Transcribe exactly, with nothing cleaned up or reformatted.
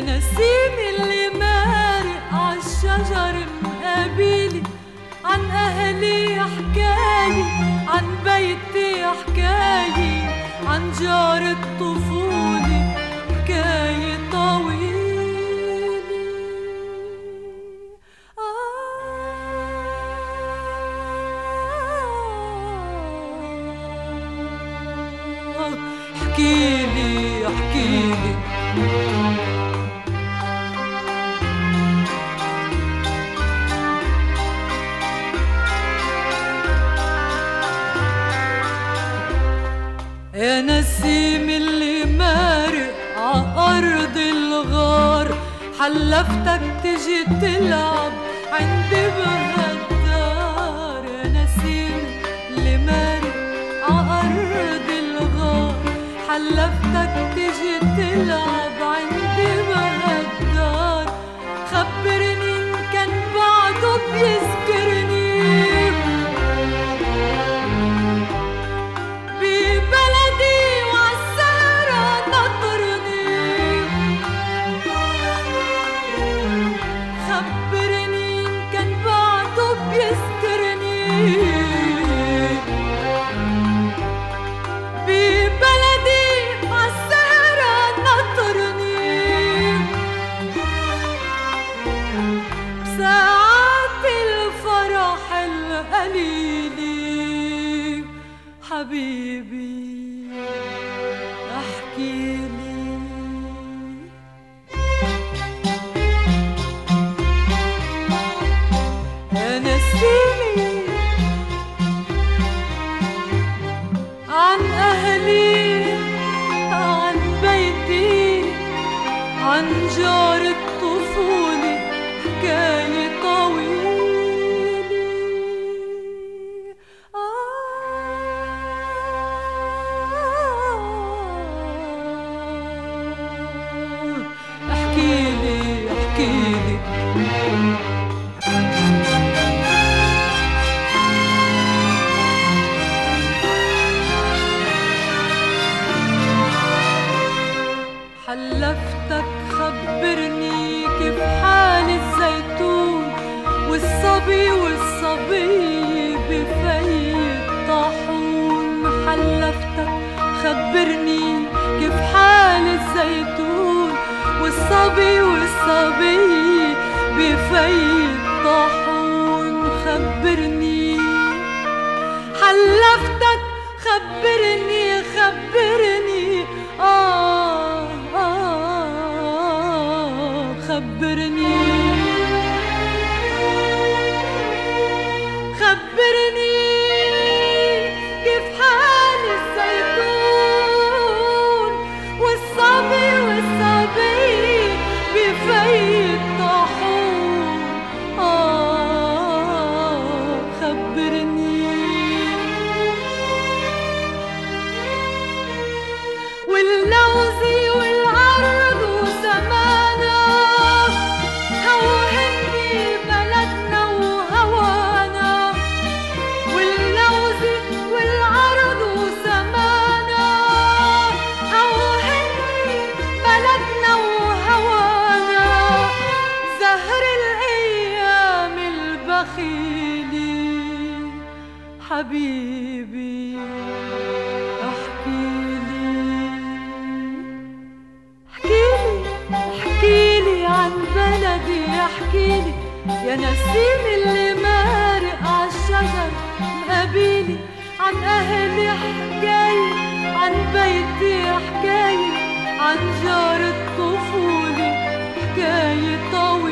نسيم اللي مارق عالشجر مقابلي، عن أهلي حكاية، عن بيتي حكاية، عن جار الطفولة حكاية طويلة. آه حكيلي حكيلي يا نسيم اللي مارق عأرض الغار، حلفتك تجي تلعب عندي بهالدار. يا نسيم اللي مارق عأرض الغار، حلفتك تجي تلعب عندي بهالدار. خبرني إن كان بعده بيذكرني حبيبي احكيلي. يا نسيمي عن أهلي، عن بيتي، عن جار الطفولة حكاية طويلة. حلفتك خبرني كيف حال الزيتون والصبي والصبي بفي الطاحون. حلفتك خبرني كيف حال الزيتون والصبي والصبي بفي الطاحون. خبرني حلفتك خبرني خبرني آه آه خبرني خبرني كيف حال الزيتون والصبي والصبي بفي الطاحون. آه خبرني واللوزي والعرض وزمانا، هوهني بلدنا وهوانا. واللوزي والعرض وزمانا، هوهني بلدنا وهوانا. زهر الأيام البخيلة حبيبي عن بلدي. احكيلي يا نسيم اللي مارق عالشجر مقابلي، عن أهلي حكاية، عن بيتي حكاية، عن جار الطفولة حكاية طويلة.